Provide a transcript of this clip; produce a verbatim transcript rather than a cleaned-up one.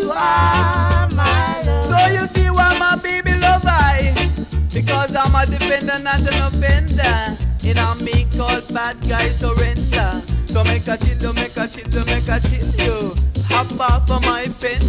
you are my love. So you see why my baby love I, because I'm a defender, not an offender. In a me called bad guy surrender. So make a chill you, make a chill you, make a chill you. Hop off of my pen.